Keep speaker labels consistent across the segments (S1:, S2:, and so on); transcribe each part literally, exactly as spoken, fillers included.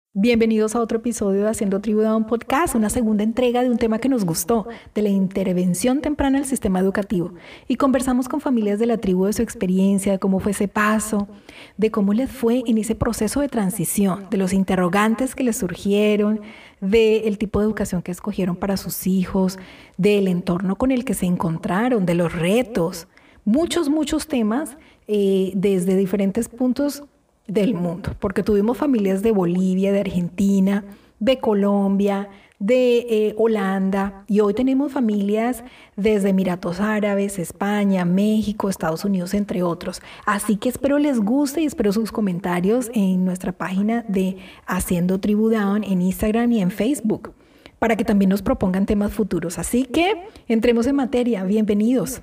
S1: Bienvenidos a otro episodio de Haciendo Tribu Down Podcast, una segunda entrega de un tema que nos gustó, de la intervención temprana al sistema educativo. Y conversamos con familias de la tribu de su experiencia, de cómo fue ese paso, de cómo les fue en ese proceso de transición, de los interrogantes que les surgieron, del tipo de educación que escogieron para sus hijos, del entorno con el que se encontraron, de los retos. Muchos, muchos temas eh, desde diferentes puntos del mundo, porque tuvimos familias de Bolivia, de Argentina, de Colombia, de eh, Holanda, y hoy tenemos familias desde Emiratos Árabes, España, México, Estados Unidos, entre otros. Así que espero les guste y espero sus comentarios en nuestra página de Haciendo Tribu Down en Instagram y en Facebook, para que también nos propongan temas futuros. Así que entremos en materia. Bienvenidos.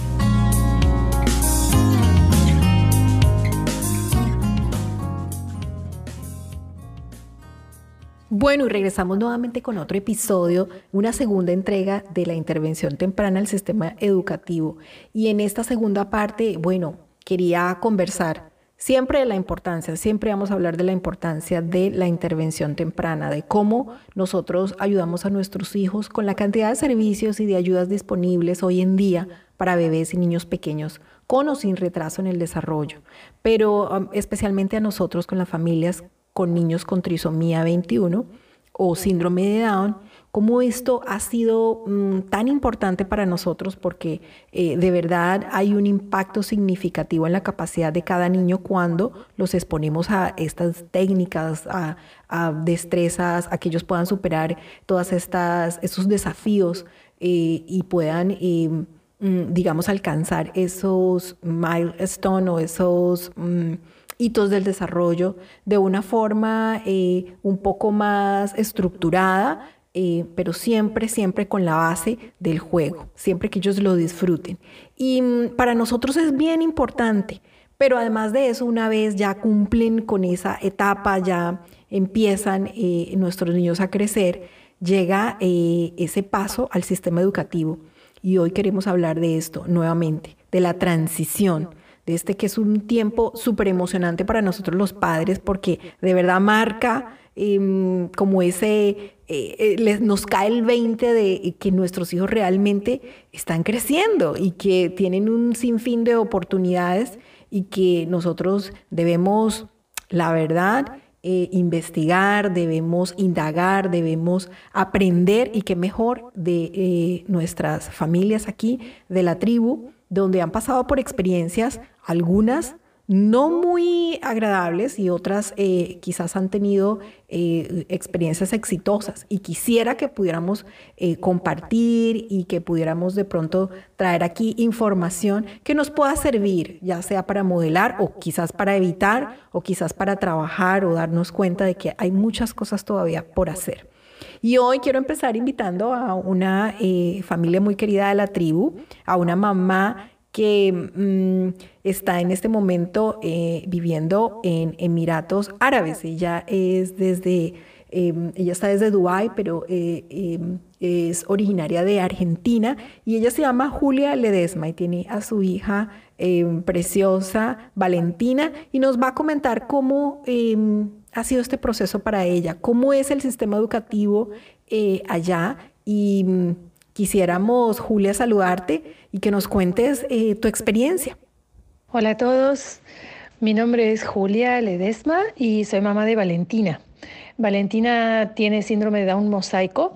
S1: Bueno, y regresamos nuevamente con otro episodio, una segunda entrega de la intervención temprana al sistema educativo. Y en esta segunda parte, bueno, quería conversar siempre de la importancia, siempre vamos a hablar de la importancia de la intervención temprana, de cómo nosotros ayudamos a nuestros hijos con la cantidad de servicios y de ayudas disponibles hoy en día para bebés y niños pequeños, con o sin retraso en el desarrollo, pero um, especialmente a nosotros con las familias con niños con trisomía veintiuno o síndrome de Down, cómo esto ha sido mmm, tan importante para nosotros porque eh, de verdad hay un impacto significativo en la capacidad de cada niño cuando los exponemos a estas técnicas, a, a destrezas, a que ellos puedan superar todas estas esos desafíos eh, y puedan eh, mmm, digamos alcanzar esos milestones o esos mmm, hitos del desarrollo de una forma eh, un poco más estructurada, eh, pero siempre, siempre con la base del juego, siempre que ellos lo disfruten. Y mm, para nosotros es bien importante, pero además de eso, una vez ya cumplen con esa etapa, ya empiezan eh, nuestros niños a crecer, llega eh, ese paso al sistema educativo. Y hoy queremos hablar de esto nuevamente, de la transición, de este que es un tiempo súper emocionante para nosotros los padres porque de verdad marca eh, como ese, eh, eh, les, nos cae el veinte de que nuestros hijos realmente están creciendo y que tienen un sinfín de oportunidades y que nosotros debemos, la verdad, eh, investigar, debemos indagar, debemos aprender y qué mejor de eh, nuestras familias aquí, de la tribu, donde han pasado por experiencias, algunas no muy agradables y otras eh, quizás han tenido eh, experiencias exitosas. Y quisiera que pudiéramos eh, compartir y que pudiéramos de pronto traer aquí información que nos pueda servir, ya sea para modelar o quizás para evitar o quizás para trabajar o darnos cuenta de que hay muchas cosas todavía por hacer. Y hoy quiero empezar invitando a una eh, familia muy querida de la tribu, a una mamá que mmm, está en este momento eh, viviendo en Emiratos Árabes. Ella es desde, eh, ella está desde Dubái, pero eh, eh, es originaria de Argentina y ella se llama Julia Ledesma y tiene a su hija eh, preciosa Valentina y nos va a comentar cómo eh, ha sido este proceso para ella, cómo es el sistema educativo eh, allá y mm, quisiéramos, Julia, saludarte y que nos cuentes eh, tu experiencia.
S2: Hola a todos, mi nombre es Julia Ledesma y soy mamá de Valentina. Valentina tiene síndrome de Down mosaico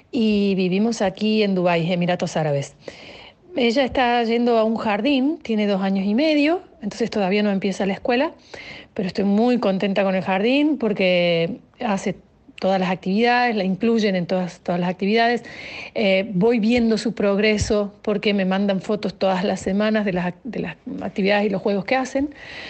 S2: y vivimos aquí en Dubái, Emiratos Árabes. Ella está yendo a un jardín, tiene dos años y medio, entonces todavía no empieza la escuela, pero estoy muy contenta con el jardín porque hace todas las actividades, la incluyen en todas, todas las actividades. Eh, voy viendo su progreso porque me mandan fotos todas las semanas de las, de las actividades y los juegos que hacen.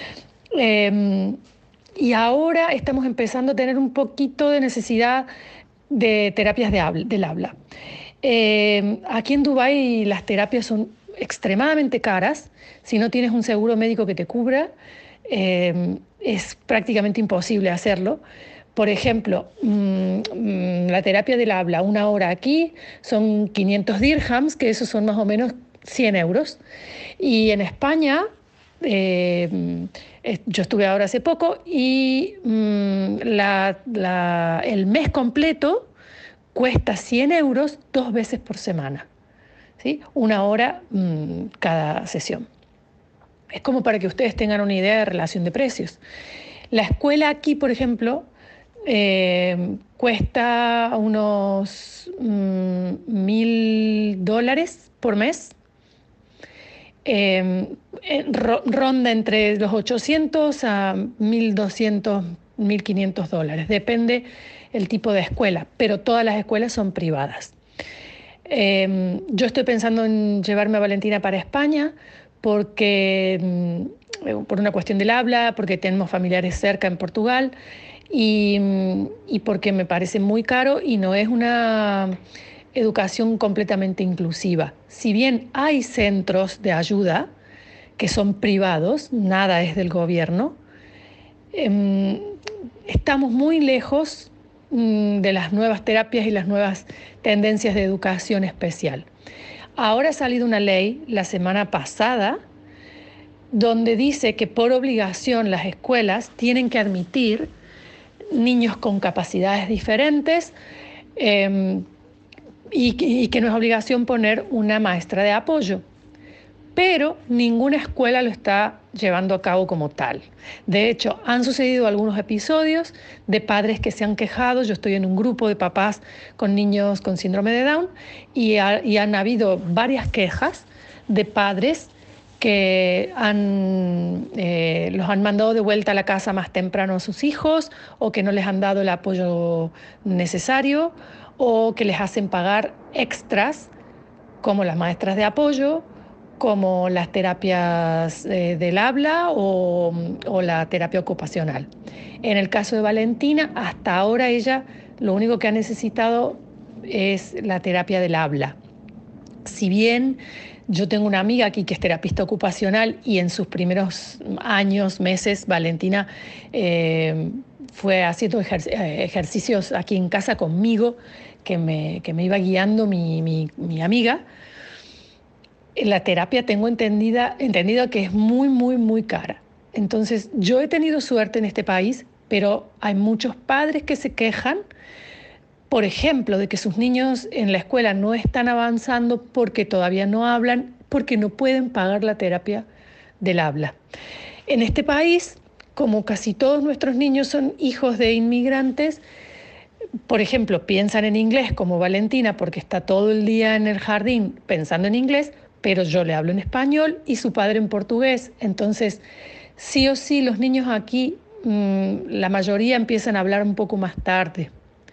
S2: Eh, y ahora estamos empezando a tener un poquito de necesidad de terapias de habla, del habla. Eh, aquí en Dubái las terapias son extremadamente caras. Si no tienes un seguro médico que te cubra, eh, es prácticamente imposible hacerlo. Por ejemplo, mmm, la terapia del habla, una hora aquí, son quinientos dirhams, que esos son más o menos cien euros. Y en España, eh, eh, yo estuve ahora hace poco y mm, la, la, el mes completo cuesta cien euros dos veces por semana, ¿sí? Una hora mmm, cada sesión. Es como para que ustedes tengan una idea de relación de precios. La escuela aquí, por ejemplo, eh, cuesta unos mmm, mil dólares por mes. Eh, ronda entre los ochocientos a mil doscientos, mil quinientos dólares. Depende el tipo de escuela, pero todas las escuelas son privadas. Eh, yo estoy pensando en llevarme a Valentina para España porque, por una cuestión del habla, porque tenemos familiares cerca en Portugal y, y porque me parece muy caro y no es una educación completamente inclusiva. Si bien hay centros de ayuda que son privados, nada es del gobierno, eh, estamos muy lejos mm, de las nuevas terapias y las nuevas tendencias de educación especial. Ahora ha salido una ley la semana pasada donde dice que por obligación las escuelas tienen que admitir niños con capacidades diferentes eh, y, y que no es obligación poner una maestra de apoyo. Pero ninguna escuela lo está llevando a cabo como tal. De hecho, han sucedido algunos episodios de padres que se han quejado. Yo estoy en un grupo de papás con niños con síndrome de Down y, ha, y han habido varias quejas de padres que han, eh, los han mandado de vuelta a la casa más temprano a sus hijos o que no les han dado el apoyo necesario o que les hacen pagar extras como las maestras de apoyo, como las terapias eh, del habla o, o la terapia ocupacional. En el caso de Valentina, hasta ahora ella lo único que ha necesitado es la terapia del habla. Si bien yo tengo una amiga aquí que es terapista ocupacional y en sus primeros años, meses, Valentina eh, fue haciendo ejer- ejercicios aquí en casa conmigo, que me, que me iba guiando mi, mi, mi amiga. La terapia tengo entendida, entendido que es muy, muy, muy cara. Entonces, yo he tenido suerte en este país, pero hay muchos padres que se quejan, por ejemplo, de que sus niños en la escuela no están avanzando porque todavía no hablan, porque no pueden pagar la terapia del habla. En este país, como casi todos nuestros niños son hijos de inmigrantes, por ejemplo, piensan en inglés como Valentina porque está todo el día en el jardín pensando en inglés, pero yo le hablo en español y su padre en portugués. Entonces, sí o sí, los niños aquí, mmm, la mayoría empiezan a hablar un poco más tarde.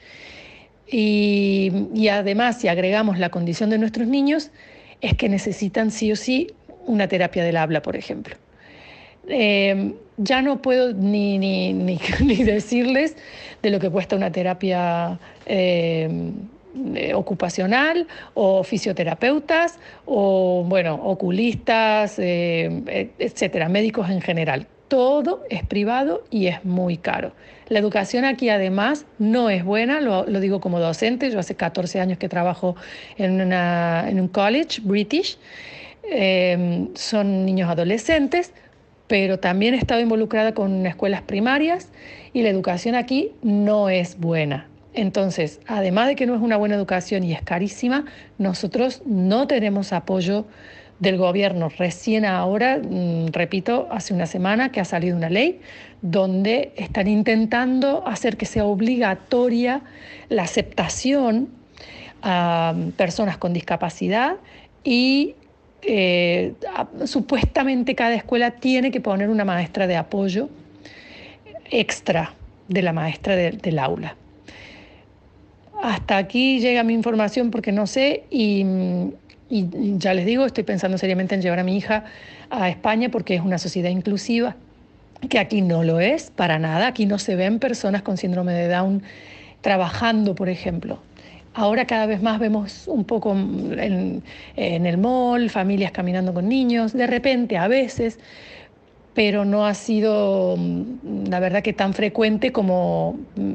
S2: Y, y además, si agregamos la condición de nuestros niños, es que necesitan sí o sí una terapia del habla, por ejemplo. Eh, ya no puedo ni, ni, ni, ni decirles de lo que cuesta una terapia eh, eh, ocupacional o fisioterapeutas o, bueno, oculistas, eh, etcétera, médicos en general. Todo es privado y es muy caro. La educación aquí además no es buena, lo, lo digo como docente, yo hace catorce años que trabajo en, una, en un college british, eh, son niños adolescentes, pero también he estado involucrada con escuelas primarias y la educación aquí no es buena. Entonces, además de que no es una buena educación y es carísima, nosotros no tenemos apoyo del gobierno. Recién ahora, mmm, repito, hace una semana que ha salido una ley donde están intentando hacer que sea obligatoria la aceptación a personas con discapacidad y Eh, supuestamente cada escuela tiene que poner una maestra de apoyo extra de la maestra de, del aula. Hasta aquí llega mi información porque no sé y, y ya les digo, estoy pensando seriamente en llevar a mi hija a España porque es una sociedad inclusiva, que aquí no lo es para nada. Aquí no se ven personas con síndrome de Down trabajando, por ejemplo. Ahora cada vez más vemos un poco en, en el mall, familias caminando con niños, de repente a veces, pero no ha sido, la verdad, que tan frecuente como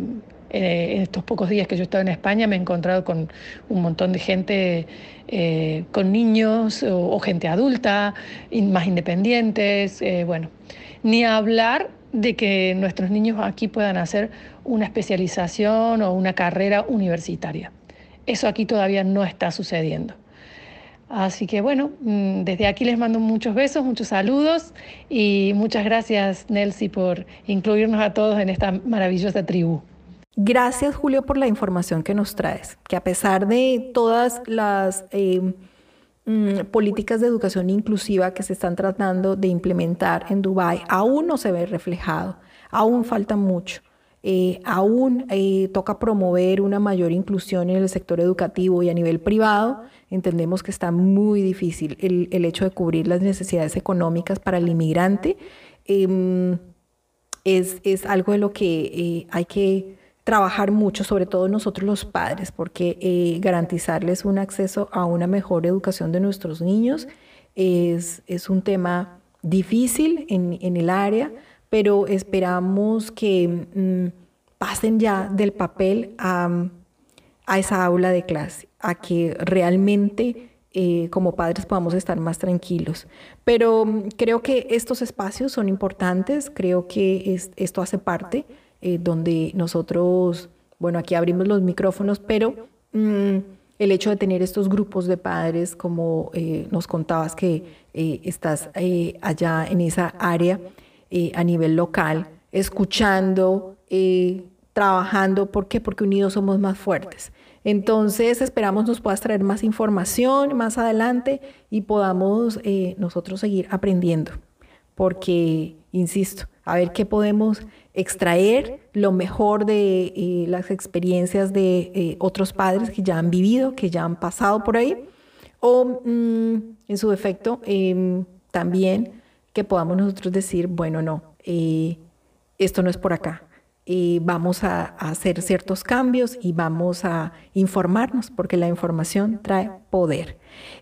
S2: Eh, en estos pocos días que yo he estado en España me he encontrado con un montón de gente, eh, con niños o, o gente adulta, in- más independientes, eh, bueno, ni hablar de que nuestros niños aquí puedan hacer una especialización o una carrera universitaria. Eso aquí todavía no está sucediendo. Así que bueno, mm, desde aquí les mando muchos besos, muchos saludos y muchas gracias, Nelcy, por incluirnos a todos en esta maravillosa tribu.
S1: Gracias, Julio, por la información que nos traes, que a pesar de todas las eh, mm, políticas de educación inclusiva que se están tratando de implementar en Dubái, aún no se ve reflejado, aún falta mucho. Eh, aún eh, toca promover una mayor inclusión en el sector educativo y a nivel privado. Entendemos que está muy difícil el, el hecho de cubrir las necesidades económicas para el inmigrante. Em, es, es algo de lo que eh, hay que trabajar mucho, sobre todo nosotros los padres, porque eh, garantizarles un acceso a una mejor educación de nuestros niños es, es un tema difícil en, en el área, pero esperamos que mm, pasen ya del papel a, a esa aula de clase, a que realmente eh, como padres podamos estar más tranquilos. Pero mm, creo que estos espacios son importantes, creo que es- esto hace parte, eh, donde nosotros, bueno, aquí abrimos los micrófonos, pero mm, el hecho de tener estos grupos de padres, como eh, nos contabas que eh, estás eh, allá en esa área eh, a nivel local, escuchando, eh, trabajando, ¿por qué? Porque unidos somos más fuertes. Entonces esperamos nos puedas traer más información más adelante y podamos eh, nosotros seguir aprendiendo, porque, insisto, a ver qué podemos extraer lo mejor de eh, las experiencias de eh, otros padres que ya han vivido, que ya han pasado por ahí, o mm, en su defecto em, también que podamos nosotros decir, bueno, no, eh, esto no es por acá. Eh, vamos a, a hacer ciertos cambios y vamos a informarnos, porque la información trae poder.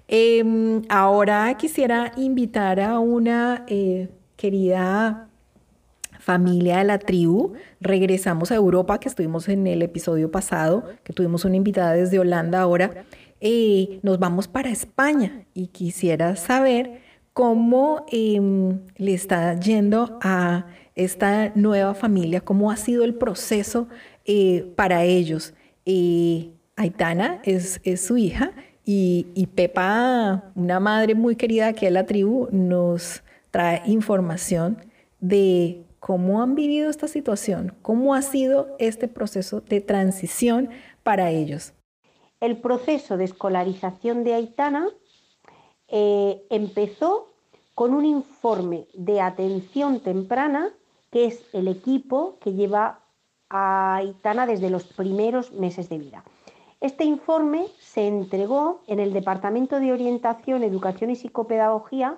S1: Em, ahora quisiera invitar a una eh, querida familia de la tribu. Regresamos a Europa, que estuvimos en el episodio pasado, que tuvimos una invitada desde Holanda ahora. Eh, nos vamos para España y quisiera saber cómo em, le está yendo a esta nueva familia, cómo ha sido el proceso eh, para ellos. Eh, Aitana es, es su hija y, y Pepa, una madre muy querida aquí de la tribu, nos trae información de cómo han vivido esta situación, cómo ha sido este proceso de transición para ellos.
S3: El proceso de escolarización de Aitana eh, empezó con un informe de atención temprana, que es el equipo que lleva a Aitana desde los primeros meses de vida. Este informe se entregó en el Departamento de Orientación, Educación y Psicopedagogía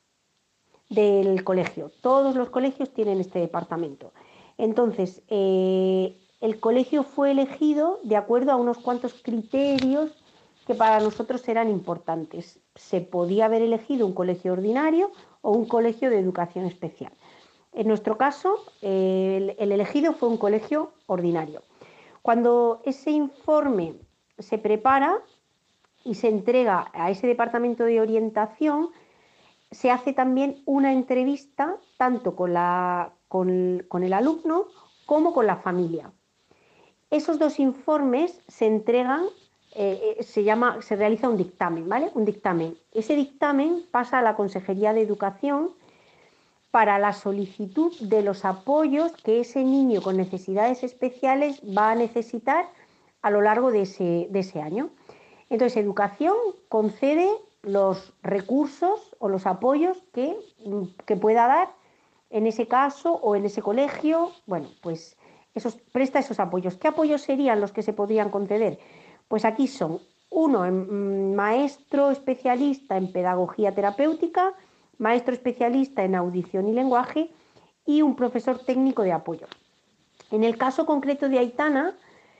S3: del colegio. Todos los colegios tienen este departamento. Entonces, eh, el colegio fue elegido de acuerdo a unos cuantos criterios que para nosotros eran importantes. Se podía haber elegido un colegio ordinario o un colegio de educación especial. En nuestro caso, eh, el, el elegido fue un colegio ordinario. Cuando ese informe se prepara y se entrega a ese departamento de orientación, se hace también una entrevista tanto con, la, con, con el alumno como con la familia. Esos dos informes se entregan, eh, se, llama, se realiza un dictamen, ¿vale? Un dictamen. Ese dictamen pasa a la Consejería de Educación para la solicitud de los apoyos que ese niño con necesidades especiales va a necesitar a lo largo de ese, de ese año. Entonces, Educación concede los recursos o los apoyos que, que pueda dar en ese caso o en ese colegio. Bueno, pues esos, presta esos apoyos. ¿Qué apoyos serían los que se podrían conceder? Pues aquí son uno, maestro especialista en pedagogía terapéutica, maestro especialista en audición y lenguaje y un profesor técnico de apoyo. En el caso concreto de Aitana,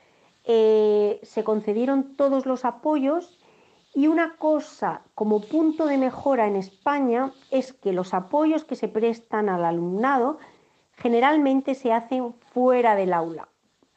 S3: eh, se concedieron todos los apoyos. Y una cosa como punto de mejora en España es que los apoyos que se prestan al alumnado generalmente se hacen fuera del aula.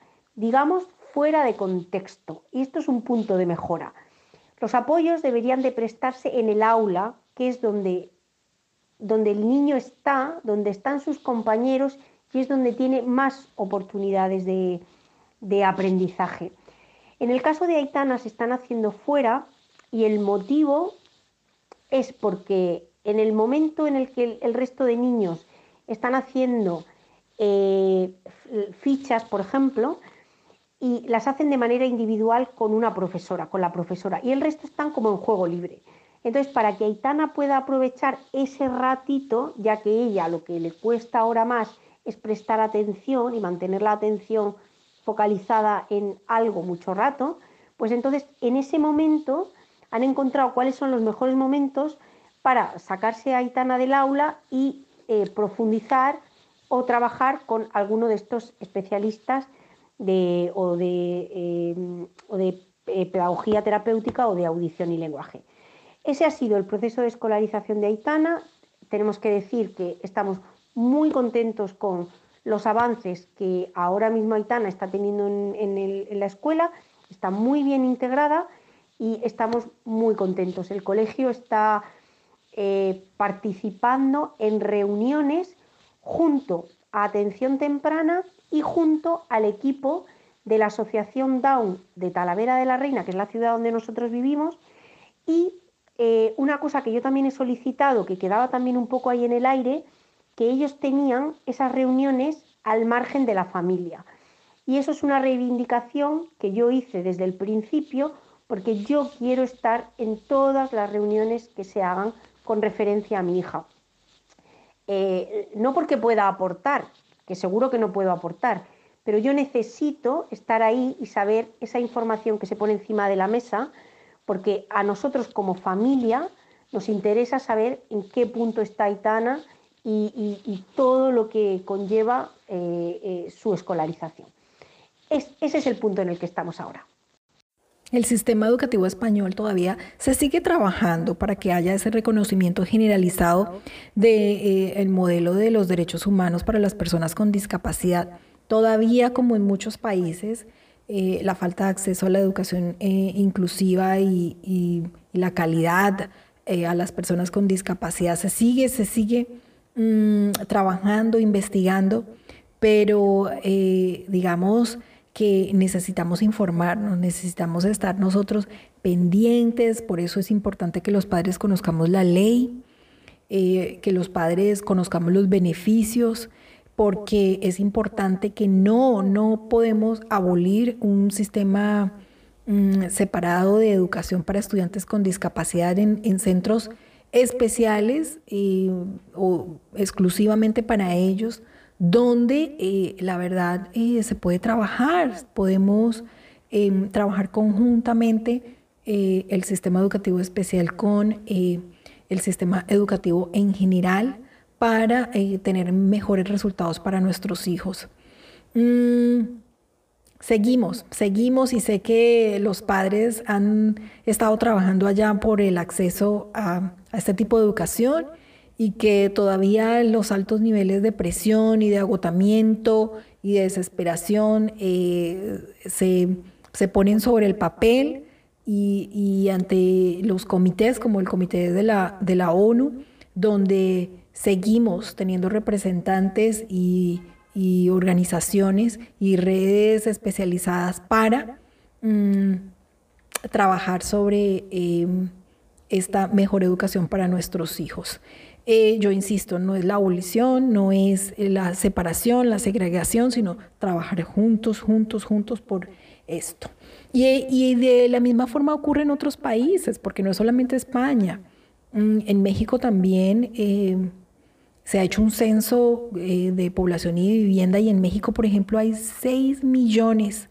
S3: digamos, fuera de contexto. Y esto es un punto de mejora. Los apoyos deberían de prestarse en el aula, que es donde, donde el niño está, donde están sus compañeros y es donde tiene más oportunidades de, de aprendizaje. En el caso de Aitana se están haciendo fuera y el motivo es porque en el momento en el que el, el resto de niños están haciendo eh, fichas, por ejemplo, y las hacen de manera individual con una profesora, con la profesora, y el resto están como en juego libre. Entonces, para que Aitana pueda aprovechar ese ratito, ya que ella lo que le cuesta ahora más es prestar atención y mantener la atención focalizada en algo mucho rato, pues entonces en ese momento han encontrado cuáles son los mejores momentos para sacarse a Aitana del aula y eh, profundizar o trabajar con alguno de estos especialistas de, o de, eh, o de eh, pedagogía terapéutica o de audición y lenguaje. Ese ha sido el proceso de escolarización de Aitana. Tenemos que decir que estamos muy contentos con los avances que ahora mismo Aitana está teniendo en, en, el, en la escuela, está muy bien integrada y estamos muy contentos. El colegio está eh, participando en reuniones junto a Atención Temprana y junto al equipo de la Asociación Down de Talavera de la Reina, que es la ciudad donde nosotros vivimos, y eh, una cosa que yo también he solicitado, que quedaba también un poco ahí en el aire, que ellos tenían esas reuniones al margen de la familia. Y eso es una reivindicación que yo hice desde el principio, porque yo quiero estar en todas las reuniones que se hagan con referencia a mi hija. Eh, no porque pueda aportar, que seguro que no puedo aportar, pero yo necesito estar ahí y saber esa información que se pone encima de la mesa, porque a nosotros como familia nos interesa saber en qué punto está Aitana y, y, y todo lo que conlleva eh, eh, su escolarización. Es, ese es el punto en el que estamos ahora.
S1: El sistema educativo español todavía se sigue trabajando para que haya ese reconocimiento generalizado del de, eh, modelo de los derechos humanos para las personas con discapacidad. Todavía, como en muchos países, eh, la falta de acceso a la educación eh, inclusiva y, y, y la calidad eh, a las personas con discapacidad se sigue, se sigue mmm, trabajando, investigando, pero eh, digamos que necesitamos informarnos, necesitamos estar nosotros pendientes, por eso es importante que los padres conozcamos la ley, eh, que los padres conozcamos los beneficios, porque es importante que no, no podemos abolir un sistema mm, separado de educación para estudiantes con discapacidad en, en centros especiales eh, o exclusivamente para ellos, donde eh, la verdad eh, se puede trabajar, podemos eh, trabajar conjuntamente eh, el sistema educativo especial con eh, el sistema educativo en general para eh, tener mejores resultados para nuestros hijos. Mm, seguimos, seguimos y sé que los padres han estado trabajando allá por el acceso a, a este tipo de educación, y que todavía los altos niveles de presión y de agotamiento y de desesperación eh, se, se ponen sobre el papel y, y ante los comités como el comité de la, de la ONU, donde seguimos teniendo representantes y, y organizaciones y redes especializadas para mmm, trabajar sobre eh, esta mejor educación para nuestros hijos. Eh, yo insisto, no es la abolición, no es la separación, la segregación, sino trabajar juntos, juntos, juntos por esto. Y, y de la misma forma ocurre en otros países, porque no es solamente España. En México también eh, se ha hecho un censo eh, de población y vivienda, y en México, por ejemplo, hay seis millones,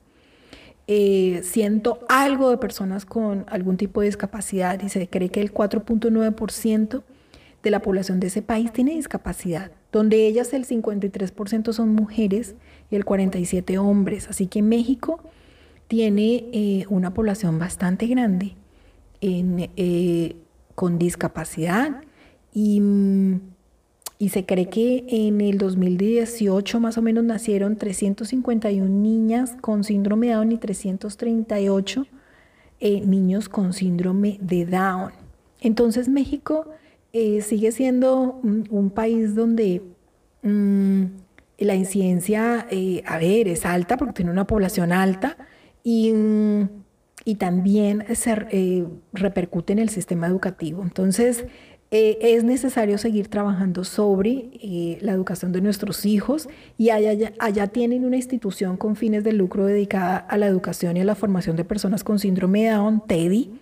S1: eh, ciento algo de personas con algún tipo de discapacidad, y se cree que el cuatro punto nueve por ciento de la población de ese país tiene discapacidad, donde ellas el cincuenta y tres por ciento son mujeres y el cuarenta y siete por ciento hombres. Así que México tiene eh, una población bastante grande en, eh, con discapacidad y, y se cree que en el dos mil dieciocho más o menos nacieron trescientas cincuenta y una niñas con síndrome de Down y trescientos treinta y ocho eh, niños con síndrome de Down. Entonces México eh, sigue siendo un, un país donde mmm, la incidencia, eh, a ver, es alta porque tiene una población alta y, mmm, y también se eh, repercute en el sistema educativo. Entonces, Eh, es necesario seguir trabajando sobre eh, la educación de nuestros hijos y allá, allá tienen una institución con fines de lucro dedicada a la educación y a la formación de personas con síndrome de Down, TEDdy,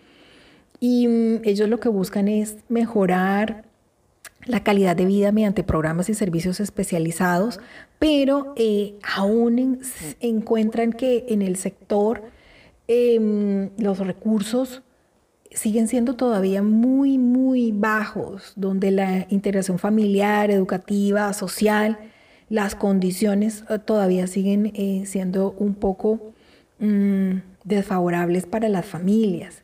S1: y mm, ellos lo que buscan es mejorar la calidad de vida mediante programas y servicios especializados, pero eh, aún en, encuentran que en el sector eh, los recursos siguen siendo todavía muy, muy bajos, donde la integración familiar, educativa, social, las condiciones todavía siguen eh, siendo un poco mmm, desfavorables para las familias,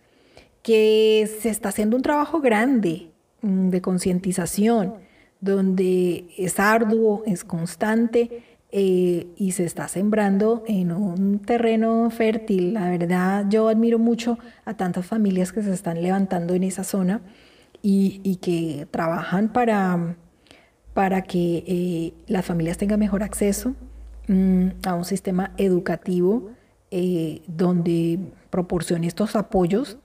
S1: que se está haciendo un trabajo grande mmm, de concientización, donde es arduo, es constante, Eh, y se está sembrando en un terreno fértil. La verdad, yo admiro mucho a tantas familias que se están levantando en esa zona y, y que trabajan para, para que eh, las familias tengan mejor acceso mmm, a un sistema educativo eh, donde proporcione estos apoyos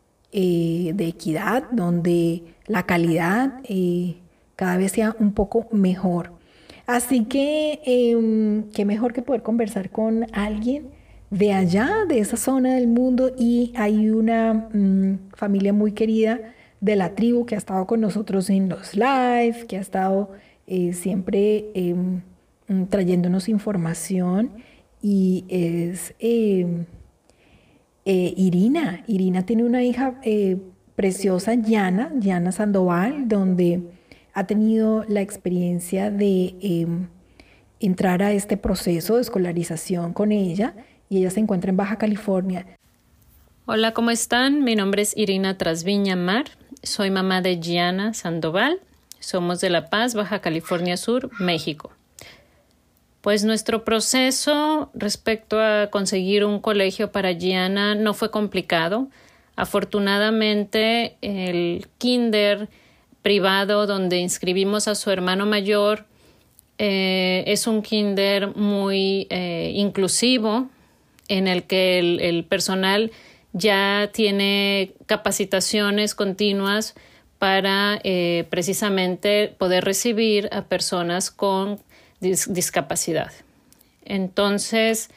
S1: eh, de equidad, donde la calidad eh, cada vez sea un poco mejor. Así que, eh, qué mejor que poder conversar con alguien de allá, de esa zona del mundo, y hay una mmm, familia muy querida de la tribu que ha estado con nosotros en los live, que ha estado eh, siempre eh, trayéndonos información, y es eh, eh, Irina. Irina tiene una hija eh, preciosa, Yana, Yana Sandoval, donde ha tenido la experiencia de eh, entrar a este proceso de escolarización con ella, y ella se encuentra en Baja California.
S4: Hola, ¿cómo están? Mi nombre es Irina Trasviña Mar, soy mamá de Gianna Sandoval, somos de La Paz, Baja California Sur, México. Pues nuestro proceso respecto a conseguir un colegio para Gianna no fue complicado. Afortunadamente, el kinder privado donde inscribimos a su hermano mayor eh, es un kinder muy eh, inclusivo, en el que el, el personal ya tiene capacitaciones continuas para eh, precisamente poder recibir a personas con dis- discapacidad. Entonces,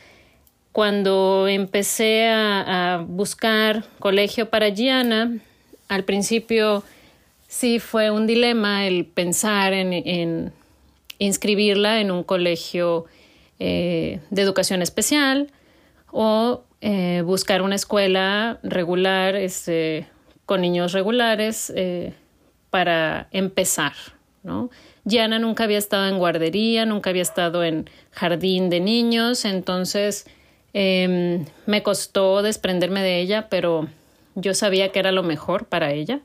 S4: cuando empecé a, a buscar colegio para Gianna, al principio sí fue un dilema el pensar en, en inscribirla en un colegio eh, de educación especial o eh, buscar una escuela regular este, con niños regulares eh, para empezar, ¿no? Gianna nunca había estado en guardería, nunca había estado en jardín de niños, entonces eh, me costó desprenderme de ella, pero yo sabía que era lo mejor para ella.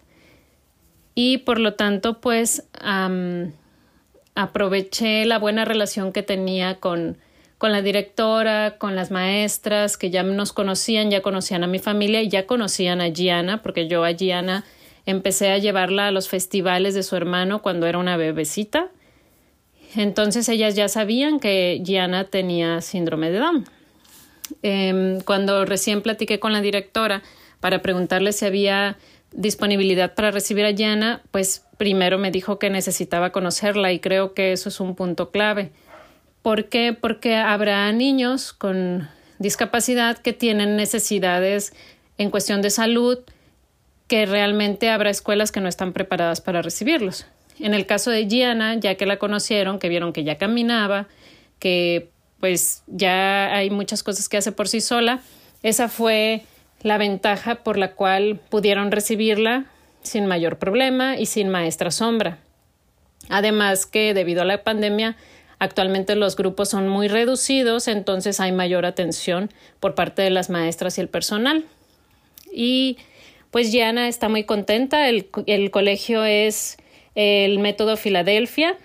S4: Y por lo tanto, pues, um, aproveché la buena relación que tenía con, con la directora, con las maestras, que ya nos conocían, ya conocían a mi familia y ya conocían a Gianna, porque yo a Gianna empecé a llevarla a los festivales de su hermano cuando era una bebecita. Entonces, ellas ya sabían que Gianna tenía síndrome de Down. Eh, cuando recién platiqué con la directora para preguntarle si había disponibilidad para recibir a Gianna, pues primero me dijo que necesitaba conocerla, y creo que eso es un punto clave. ¿Por qué? Porque habrá niños con discapacidad que tienen necesidades en cuestión de salud, que realmente habrá escuelas que no están preparadas para recibirlos. En el caso de Gianna, ya que la conocieron, que vieron que ya caminaba, que pues ya hay muchas cosas que hace por sí sola, esa fue la ventaja por la cual pudieron recibirla sin mayor problema y sin maestra sombra. Además que debido a la pandemia, actualmente los grupos son muy reducidos, entonces hay mayor atención por parte de las maestras y el personal. Y pues Gianna está muy contenta. El, el colegio es el método Filadelfia,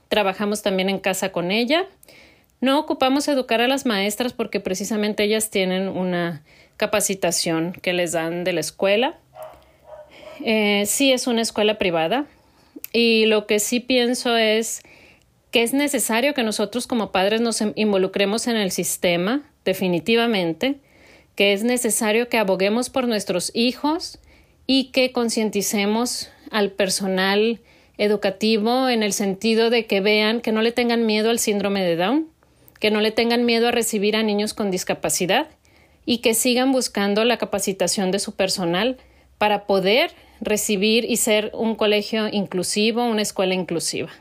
S4: Trabajamos también en casa con ella. No ocupamos educar a las maestras porque precisamente ellas tienen una capacitación que les dan de la escuela. Eh, sí es una escuela privada y lo que sí pienso es que es necesario que nosotros como padres nos involucremos en el sistema, definitivamente, que es necesario que aboguemos por nuestros hijos y que concienticemos al personal educativo en el sentido de que vean, que no le tengan miedo al síndrome de Down, que no le tengan miedo a recibir a niños con discapacidad y que sigan buscando la capacitación de su personal para poder recibir y ser un colegio inclusivo, una escuela inclusiva.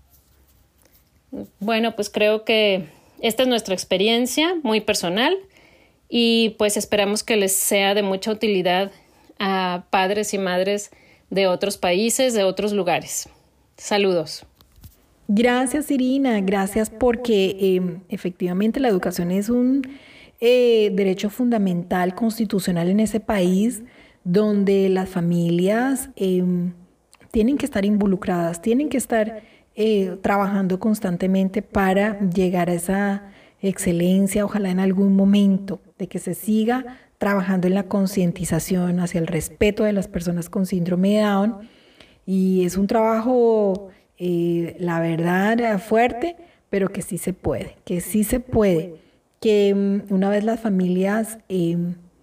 S4: Bueno, pues creo que esta es nuestra experiencia muy personal y pues esperamos que les sea de mucha utilidad a padres y madres de otros países, de otros lugares. Saludos.
S1: Gracias, Irina. Gracias porque eh, efectivamente la educación es un eh, derecho fundamental constitucional en ese país donde las familias eh, tienen que estar involucradas, tienen que estar eh, trabajando constantemente para llegar a esa excelencia, ojalá en algún momento, de que se siga trabajando en la concientización hacia el respeto de las personas con síndrome de Down. Y es un trabajo, eh, la verdad, fuerte, pero que sí se puede, que sí se puede. Que um, una vez las familias, eh,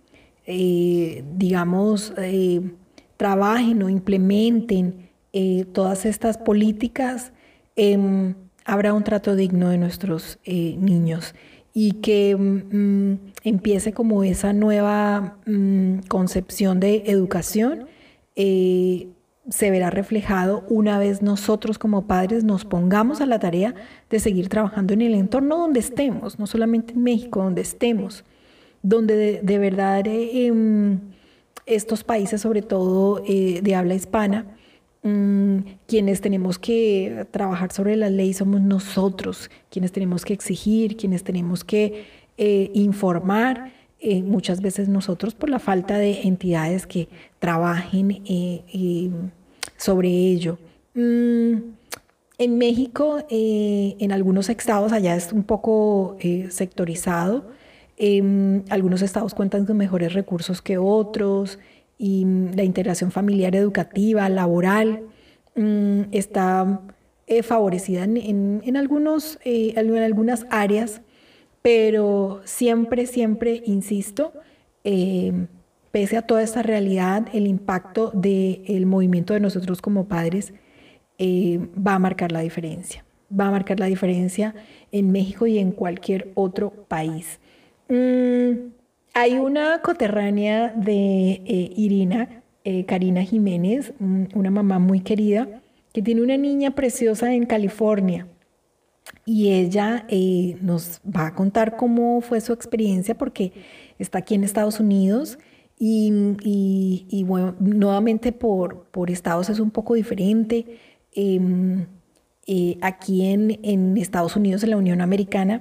S1: eh, digamos, eh, trabajen o implementen eh, todas estas políticas, eh, habrá un trato digno de nuestros eh, niños y que mm, empiece como esa nueva mm, concepción de educación eh, se verá reflejado una vez nosotros como padres nos pongamos a la tarea de seguir trabajando en el entorno donde estemos, no solamente en México, donde estemos, donde de, de verdad eh, eh, estos países, sobre todo eh, de habla hispana, Mm, quienes tenemos que trabajar sobre la ley somos nosotros, quienes tenemos que exigir, quienes tenemos que eh, informar, eh, muchas veces nosotros por la falta de entidades que trabajen eh, eh, sobre ello. Mm, en México, eh, en algunos estados, allá es un poco eh, sectorizado, eh, algunos estados cuentan con mejores recursos que otros, y la integración familiar, educativa, laboral, mmm, está eh, favorecida en, en, en, algunos, eh, en algunas áreas, pero siempre, siempre, insisto, eh, pese a toda esta realidad, el impacto del movimiento de nosotros como padres eh, va a marcar la diferencia, va a marcar la diferencia en México y en cualquier otro país. Mm, Hay una coterránea de eh, Irina, eh, Karina Jiménez, una mamá muy querida, que tiene una niña preciosa en California. Y ella eh, nos va a contar cómo fue su experiencia porque está aquí en Estados Unidos y, y, y bueno, nuevamente por, por estados es un poco diferente. Eh, eh, aquí en, en Estados Unidos, en la Unión Americana,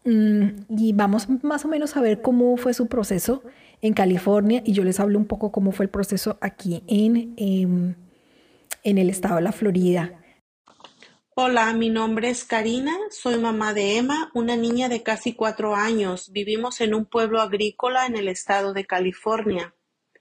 S1: y vamos más o menos a ver cómo fue su proceso en California y yo les hablo un poco cómo fue el proceso aquí en, en, en el estado de la Florida.
S5: Hola, mi nombre es Karina, soy mamá de Emma, una niña de casi cuatro años. Vivimos en un pueblo agrícola en el estado de California.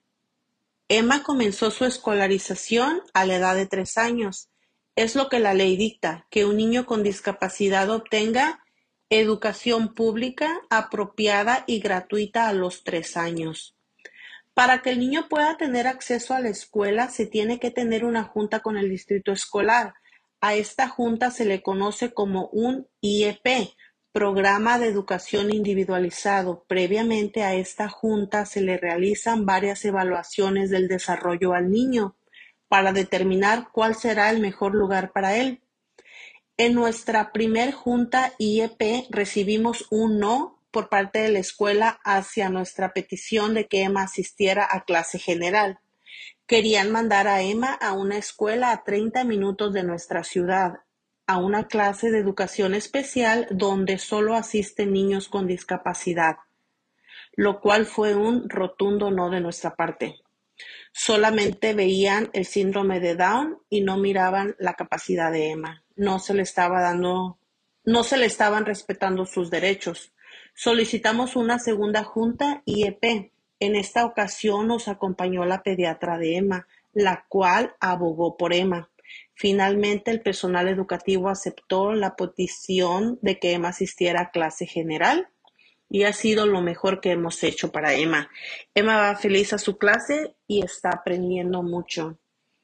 S5: Emma comenzó su escolarización a la edad de tres años. Es lo que la ley dicta, que un niño con discapacidad obtenga educación pública apropiada y gratuita a los tres años. Para que el niño pueda tener acceso a la escuela, se tiene que tener una junta con el distrito escolar. A esta junta se le conoce como un I E P, Programa de Educación Individualizado. Previamente a esta junta se le realizan varias evaluaciones del desarrollo al niño para determinar cuál será el mejor lugar para él. En nuestra primer junta I E P recibimos un no por parte de la escuela hacia nuestra petición de que Emma asistiera a clase general. Querían mandar a Emma a una escuela a treinta minutos de nuestra ciudad, a una clase de educación especial donde solo asisten niños con discapacidad, lo cual fue un rotundo no de nuestra parte. Solamente veían el síndrome de Down y no miraban la capacidad de Emma. No se le estaba dando, no se le estaban respetando sus derechos. Solicitamos una segunda junta I E P. En esta ocasión nos acompañó la pediatra de Emma, la cual abogó por Emma. Finalmente, el personal educativo aceptó la petición de que Emma asistiera a clase general y ha sido lo mejor que hemos hecho para Emma. Emma va feliz a su clase y está aprendiendo mucho.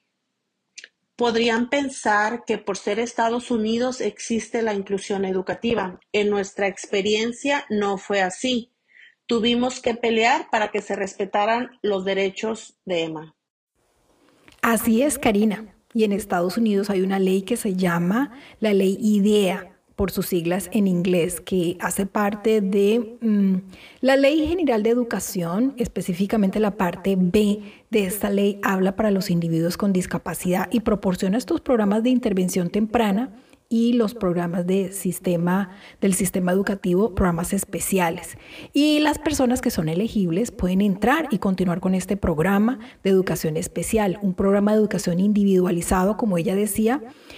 S5: Podrían pensar que por ser Estados Unidos existe la inclusión educativa. En nuestra experiencia no fue así. Tuvimos que pelear para que se respetaran los derechos de Emma.
S1: Así es, Karina. Y en Estados Unidos hay una ley que se llama la ley IDEA, por sus siglas en inglés, que hace parte de mmm, la Ley General de Educación, específicamente la parte B de esta ley habla para los individuos con discapacidad y proporciona estos programas de intervención temprana y los programas de sistema, del sistema educativo, programas especiales. Y las personas que son elegibles pueden entrar y continuar con este programa de educación especial, un programa de educación individualizado, como ella decía,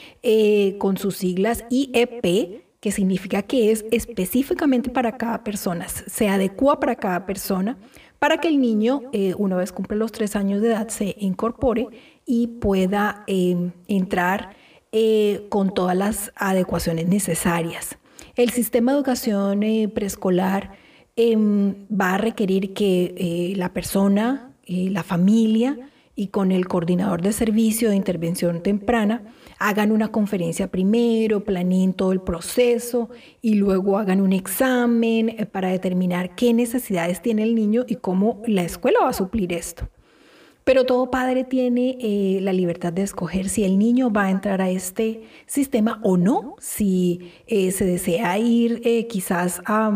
S1: eh, con sus siglas I E P, que significa que es específicamente para cada persona, se adecua para cada persona, para que el niño, eh, una vez cumple los tres años de edad, se incorpore y pueda eh, entrar Eh, con todas las adecuaciones necesarias. El sistema de educación eh, preescolar eh, va a requerir que eh, la persona, eh, la familia y con el coordinador de servicio de intervención temprana hagan una conferencia primero, planeen todo el proceso y luego hagan un examen eh, para determinar qué necesidades tiene el niño y cómo la escuela va a suplir esto. Pero todo padre tiene eh, la libertad de escoger si el niño va a entrar a este sistema o no, si eh, se desea ir eh, quizás a,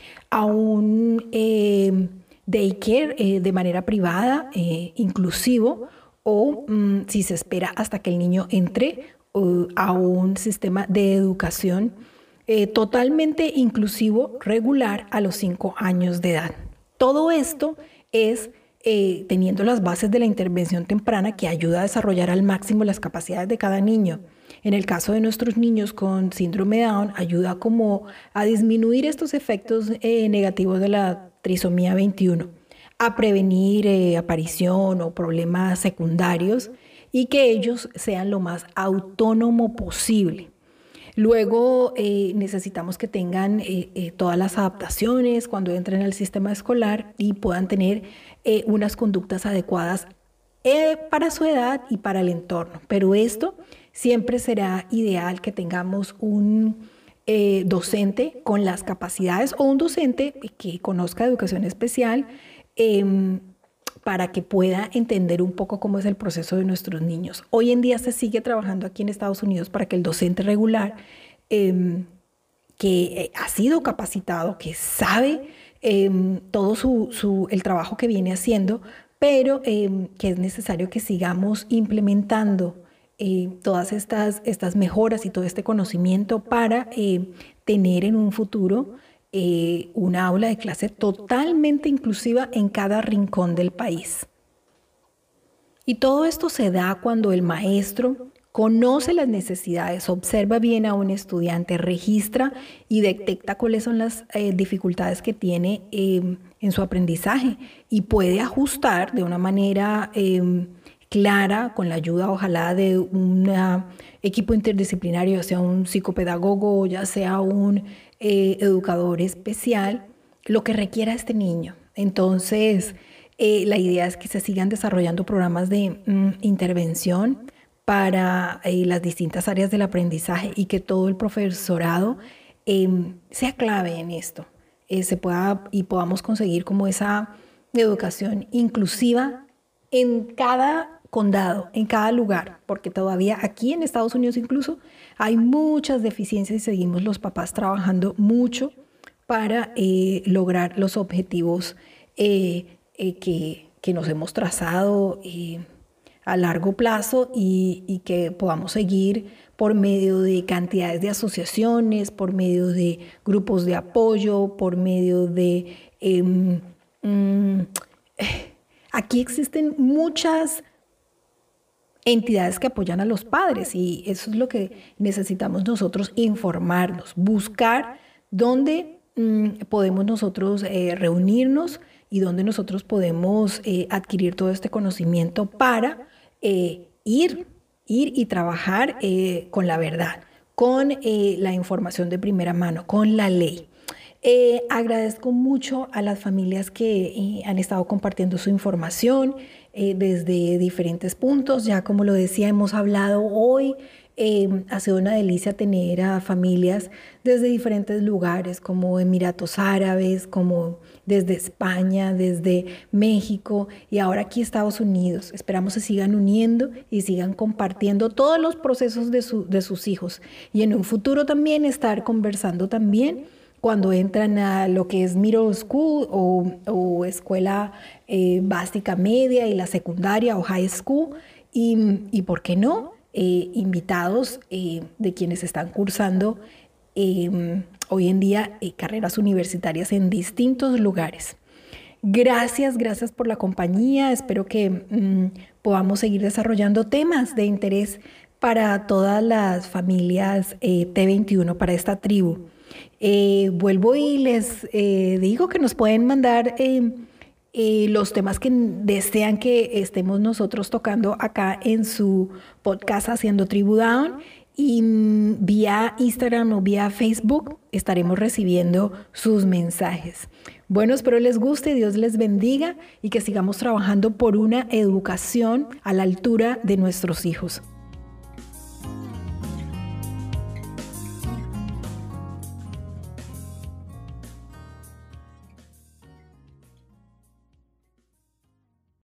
S1: a un eh, daycare eh, de manera privada, eh, inclusivo, o um, si se espera hasta que el niño entre uh, a un sistema de educación eh, totalmente inclusivo, regular, a los cinco años de edad. Todo esto es Eh, teniendo las bases de la intervención temprana que ayuda a desarrollar al máximo las capacidades de cada niño. En el caso de nuestros niños con síndrome de Down, ayuda como a disminuir estos efectos eh, negativos de la trisomía veintiuno, a prevenir eh, aparición o problemas secundarios y que ellos sean lo más autónomo posible. Luego eh, necesitamos que tengan eh, eh, todas las adaptaciones cuando entren al sistema escolar y puedan tener eh, unas conductas adecuadas eh, para su edad y para el entorno. Pero esto siempre será ideal que tengamos un eh, docente con las capacidades o un docente que conozca educación especial eh, para que pueda entender un poco cómo es el proceso de nuestros niños. Hoy en día se sigue trabajando aquí en Estados Unidos para que el docente regular, eh, que ha sido capacitado, que sabe eh, todo su, su, el trabajo que viene haciendo, pero eh, que es necesario que sigamos implementando eh, todas estas, estas mejoras y todo este conocimiento para eh, tener en un futuro Eh, una aula de clase totalmente inclusiva en cada rincón del país. Y todo esto se da cuando el maestro conoce las necesidades, observa bien a un estudiante, registra y detecta cuáles son las eh, dificultades que tiene eh, en su aprendizaje y puede ajustar de una manera eh, clara, con la ayuda ojalá de un equipo interdisciplinario, ya sea un psicopedagogo, ya sea un Eh, educador especial, lo que requiera este niño. Entonces, eh, la idea es que se sigan desarrollando programas de mm, intervención para eh, las distintas áreas del aprendizaje y que todo el profesorado eh, sea clave en esto, eh, se pueda y podamos conseguir como esa educación inclusiva en cada condado, en cada lugar, porque todavía aquí en Estados Unidos incluso hay muchas deficiencias y seguimos los papás trabajando mucho para eh, lograr los objetivos eh, eh, que, que nos hemos trazado eh, a largo plazo y, y que podamos seguir por medio de cantidades de asociaciones, por medio de grupos de apoyo, por medio de... Eh, mm, aquí aquí existen muchas entidades que apoyan a los padres y eso es lo que necesitamos nosotros, informarnos, buscar dónde mmm, podemos nosotros eh, reunirnos y dónde nosotros podemos eh, adquirir todo este conocimiento para eh, ir, ir y trabajar eh, con la verdad, con eh, la información de primera mano, con la ley. Eh, agradezco mucho a las familias que eh, han estado compartiendo su información eh, desde diferentes puntos. Ya como lo decía, hemos hablado hoy. Eh, ha sido una delicia tener a familias desde diferentes lugares, como Emiratos Árabes, como desde España, desde México y ahora aquí Estados Unidos. Esperamos se sigan uniendo y sigan compartiendo todos los procesos de, su, de sus hijos. Y en un futuro también estar conversando también cuando entran a lo que es middle school o, o escuela eh, básica media y la secundaria o high school. Y, y ¿por qué no? Eh, invitados eh, de quienes están cursando eh, hoy en día eh, carreras universitarias en distintos lugares. Gracias, gracias por la compañía. Espero que mm, podamos seguir desarrollando temas de interés para todas las familias eh, T veintiuno, para esta tribu. Eh, vuelvo y les eh, digo que nos pueden mandar eh, eh, los temas que desean que estemos nosotros tocando acá en su podcast Haciendo Tribu Down y mm, vía Instagram o vía Facebook estaremos recibiendo sus mensajes. Bueno, espero les guste, Dios les bendiga y que sigamos trabajando por una educación a la altura de nuestros hijos.